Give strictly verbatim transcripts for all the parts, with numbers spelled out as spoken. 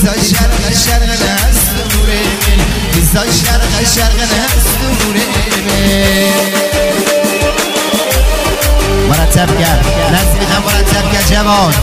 بیزا شرق شرق نستوره من بیزا شرق شرق نستوره من مرتب کرد نزد میخوام مرتب کرد جوان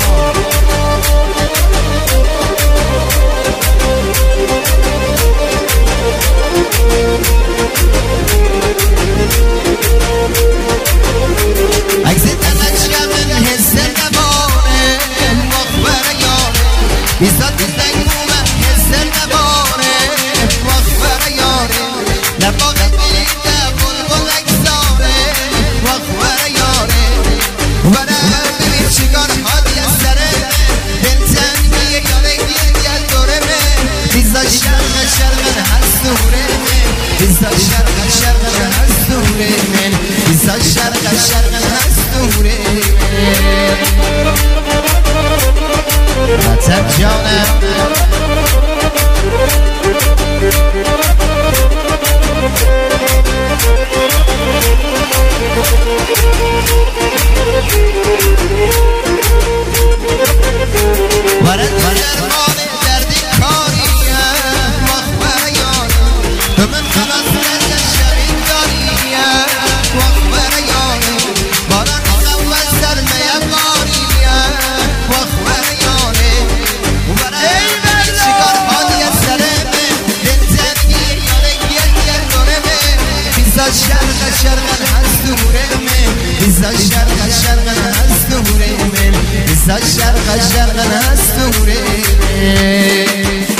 بیزاد دیدنگومه حسن نباره وقت یاره نباغ دیده بلبل اکساره وقت یاره وره ببین چیکار حالی از سره دلتنگی یاره گیر دوره من بیزاد شرق شرق هستوره من بیزاد شرق شرق هستوره من بیزاد شرق شرق هستوره مرتب جانم ورد درمان دردی کاریه وقت یاره من خلاص درد شبین داریه وقت یاره باران خلو سرمه باریه وقت یاره شکار حالی از سره دلتنگی یاره گیر گیر دوره بیزا شرق شرق هستوره من بیزا شرق شرق هستوره من بیزا شرق شرق هستوره من